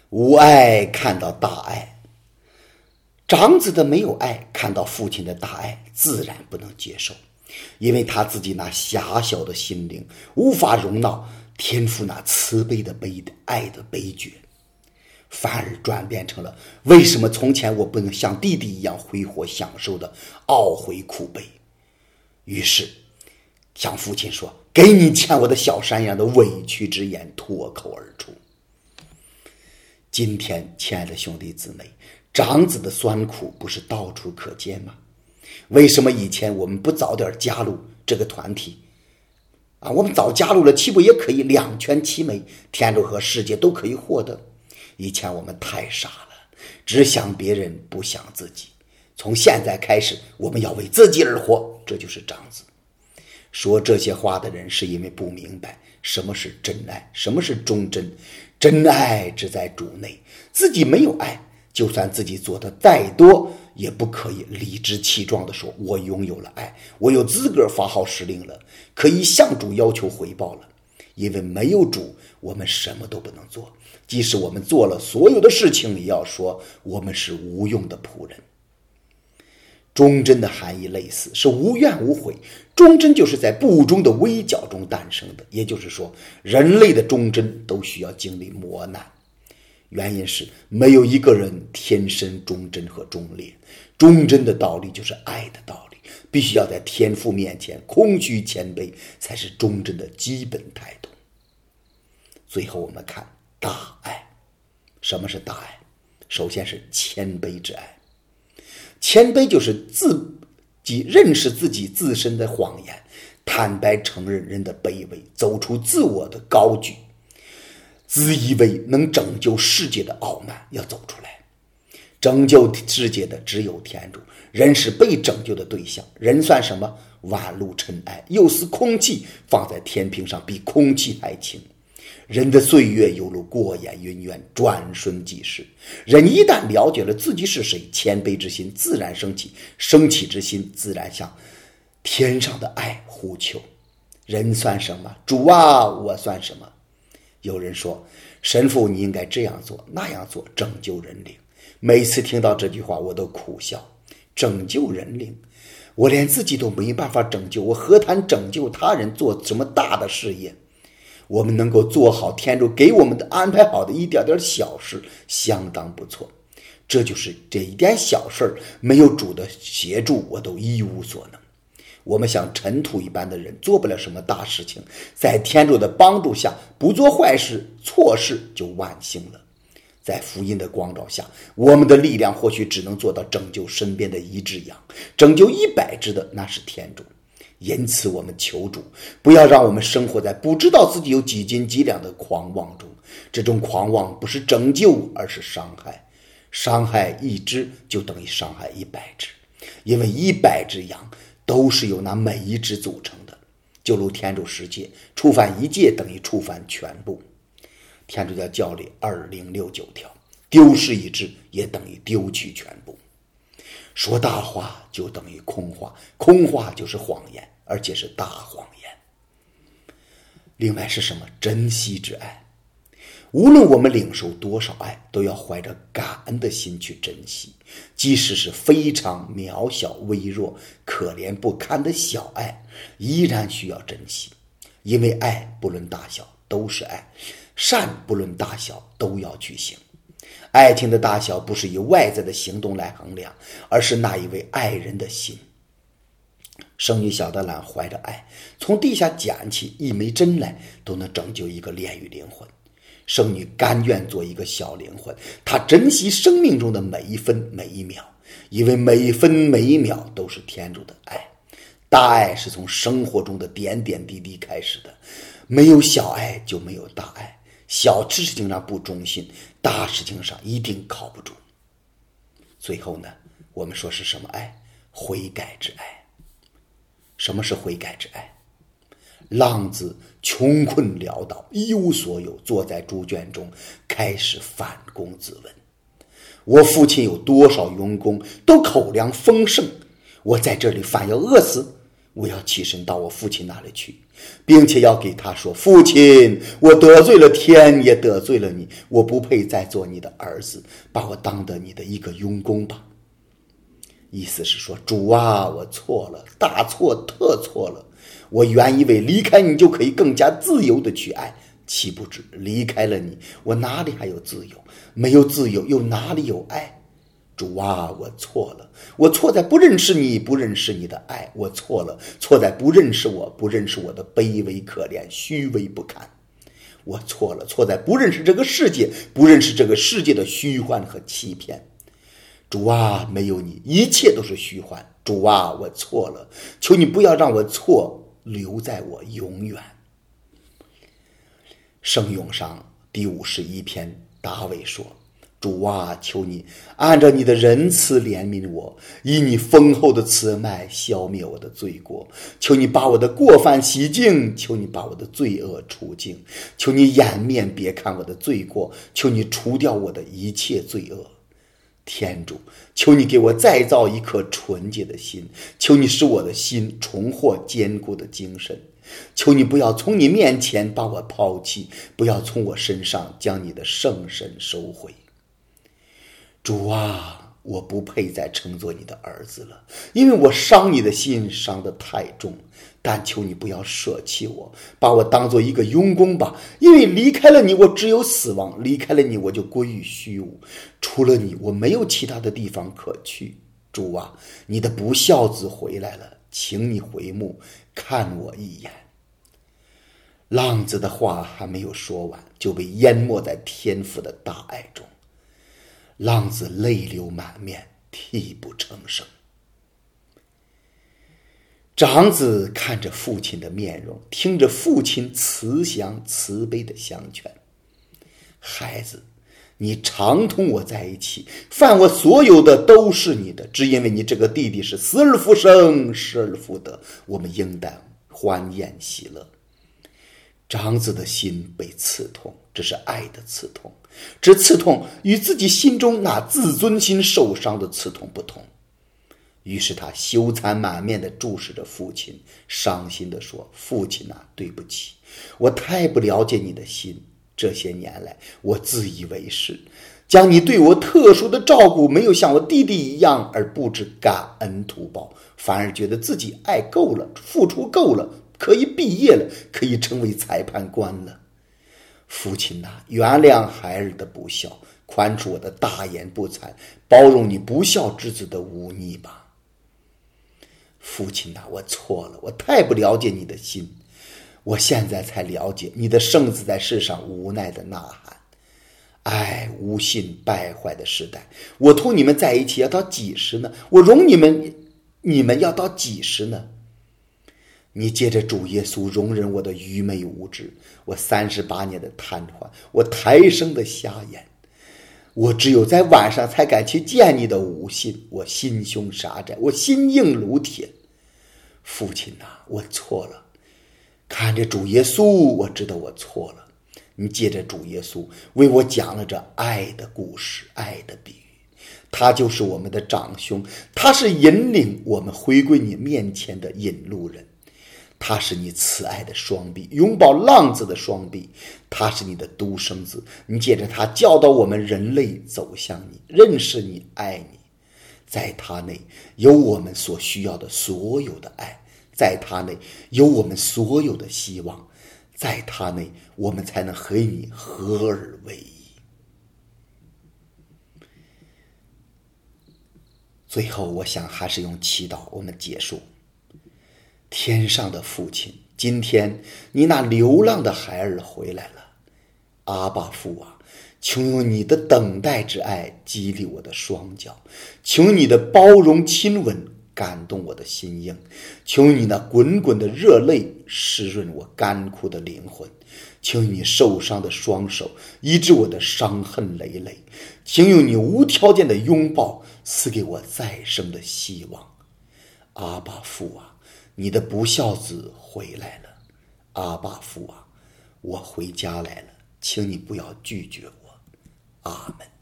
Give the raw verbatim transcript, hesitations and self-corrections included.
无爱看到大爱，长子的没有爱看到父亲的大爱，自然不能接受，因为他自己那狭小的心灵无法容纳天父那慈悲的悲的爱的悲剧，反而转变成了为什么从前我不能像弟弟一样挥霍享受的懊悔苦悲。于是向父亲说，给你欠我的小山羊的委屈之言脱口而出。今天亲爱的兄弟姊妹，长子的酸苦不是到处可见吗？为什么以前我们不早点加入这个团体啊？我们早加入了，岂不也可以两全其美，天主和世界都可以获得？以前我们太傻了，只想别人不想自己。从现在开始，我们要为自己而活，这就是长子。说这些话的人是因为不明白什么是真爱，什么是忠贞。真爱只在主内，自己没有爱，就算自己做的再多，也不可以理直气壮地说我拥有了爱，我有资格发号施令了，可以向主要求回报了。因为没有主，我们什么都不能做，即使我们做了所有的事情，也要说我们是无用的仆人。忠贞的含义类似，是无怨无悔。忠贞就是在不忠的围剿中诞生的，也就是说，人类的忠贞都需要经历磨难。原因是没有一个人天生忠贞和忠烈，忠贞的道理就是爱的道理，必须要在天父面前空虚谦卑，才是忠贞的基本态度。最后我们看大爱。什么是大爱？首先是谦卑之爱。谦卑就是自己认识自己自身的谎言，坦白承认人的卑微，走出自我的高举，自以为能拯救世界的傲慢要走出来。拯救世界的只有天主，人是被拯救的对象。人算什么？万路尘埃，又似空气放在天平上，比空气还轻。人的岁月犹如过眼云烟，转瞬即逝。人一旦了解了自己是谁，谦卑之心自然升起，升起之心自然向天上的爱呼求。人算什么？主啊，我算什么？有人说，神父你应该这样做那样做，拯救人灵。每次听到这句话我都苦笑。拯救人灵，我连自己都没办法拯救，我何谈拯救他人，做什么大的事业？我们能够做好天主给我们的安排好的一点点小事，相当不错。这就是这一点小事，没有主的协助，我都一无所能。我们像尘土一般的人，做不了什么大事情，在天主的帮助下，不做坏事错事就万幸了。在福音的光照下，我们的力量或许只能做到拯救身边的一只羊，拯救一百只的那是天主。因此我们求主不要让我们生活在不知道自己有几斤几两的狂妄中。这种狂妄不是拯救，而是伤害。伤害一只就等于伤害一百只，因为一百只羊都是由那每一只组成的。就如天主十诫，触犯一诫等于触犯全部。天主教教理二零六九条，丢失一只也等于丢弃全部。说大话就等于空话，空话就是谎言，而且是大谎言。另外是什么？珍惜之爱。无论我们领受多少爱，都要怀着感恩的心去珍惜，即使是非常渺小微弱可怜不堪的小爱，依然需要珍惜。因为爱不论大小都是爱，善不论大小都要去行。爱情的大小不是以外在的行动来衡量，而是那一位爱人的心。圣女小德兰怀着爱，从地下捡起一枚针来，都能拯救一个炼狱灵魂。圣女甘愿做一个小灵魂，她珍惜生命中的每一分每一秒，因为每一分每一秒都是天主的爱。大爱是从生活中的点点滴滴开始的，没有小爱就没有大爱。小事情上不忠心，大事情上一定靠不住。最后呢，我们说是什么爱？悔改之爱。什么是悔改之爱？浪子穷困潦倒，一无所有，坐在猪圈中，开始反躬自问：我父亲有多少佣工，都口粮丰盛，我在这里反要饿死？ 我要起身到我父亲那里去，并且要给他说，父亲，我得罪了天，也得罪了你，我不配再做你的儿子，把我当得你的一个佣工吧。意思是说，主啊，我错了，大错特错了。我原以为离开你就可以更加自由的去爱，岂不知离开了你，我哪里还有自由？没有自由，又哪里有爱？主啊，我错了，我错在不认识你，不认识你的爱，我错了，错在不认识我，不认识我的卑微可怜，虚微不堪。我错了，错在不认识这个世界，不认识这个世界的虚幻和欺骗。主啊，没有你，一切都是虚幻。主啊，我错了，求你不要让我错留在我永远。圣咏上第五十一篇，大卫说，主啊，求你按照你的仁慈怜悯我，以你丰厚的慈爱消灭我的罪过。求你把我的过犯洗净，求你把我的罪恶除净，求你掩面别看我的罪过，求你除掉我的一切罪恶。天主，求你给我再造一颗纯洁的心，求你使我的心重获坚固的精神。求你不要从你面前把我抛弃，不要从我身上将你的圣神收回。主啊，我不配再称作你的儿子了，因为我伤你的心伤得太重，但求你不要舍弃我，把我当作一个佣工吧，因为离开了你，我只有死亡，离开了你，我就归于虚无，除了你，我没有其他的地方可去。主啊，你的不孝子回来了，请你回目看我一眼。浪子的话还没有说完，就被淹没在天父的大爱中。浪子泪流满面，泣不成声。长子看着父亲的面容，听着父亲慈祥慈悲的相劝，孩子，你常同我在一起，凡我所有的都是你的，只因为你这个弟弟是死而复生，失而复得，我们应当欢宴喜乐。长子的心被刺痛，这是爱的刺痛，这刺痛与自己心中那自尊心受伤的刺痛不同。于是他羞惭满面地注视着父亲，伤心地说，父亲啊，对不起，我太不了解你的心，这些年来我自以为是，将你对我特殊的照顾没有像我弟弟一样而不知感恩图报，反而觉得自己爱够了，付出够了，可以毕业了，可以成为裁判官了。父亲啊，原谅孩儿的不孝，宽恕我的大言不惭，包容你不孝之子的忤逆吧。父亲啊，我错了，我太不了解你的心，我现在才了解你的圣子在世上无奈的呐喊。爱无信败坏的时代，我同你们在一起要到几时呢？我容你们，你们要到几时呢？你借着主耶稣容忍我的愚昧无知，我三十八年的瘫痪，我胎生的瞎眼，我只有在晚上才敢去见你的无信，我心胸狭窄，我心硬如铁。父亲啊，我错了，看着主耶稣，我知道我错了。你借着主耶稣为我讲了这爱的故事，爱的比喻，他就是我们的长兄，他是引领我们回归你面前的引路人，他是你慈爱的双臂，拥抱浪子的双臂，他是你的独生子，你借着他教导我们人类走向你，认识你，爱你。在他内有我们所需要的所有的爱，在他内有我们所有的希望，在他内我们才能和你合而为一。最后我想还是用祈祷我们结束。天上的父亲，今天你那流浪的孩儿回来了，阿爸父啊，求用你的等待之爱激励我的双脚，求你的包容亲吻感动我的心硬，求你那滚滚的热泪湿润我干枯的灵魂，求你受伤的双手医治我的伤恨累累，请用你无条件的拥抱赐给我再生的希望。阿爸父啊，你的不孝子回来了，阿爸父啊，我回家来了，请你不要拒绝我。阿们。